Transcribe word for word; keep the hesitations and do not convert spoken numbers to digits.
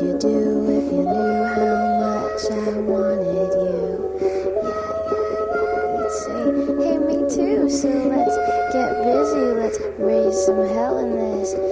you do if you knew how much I wanted you? Yeah, yeah, yeah, you'd say, hey, me too, so let's get busy, let's raise some hell in this.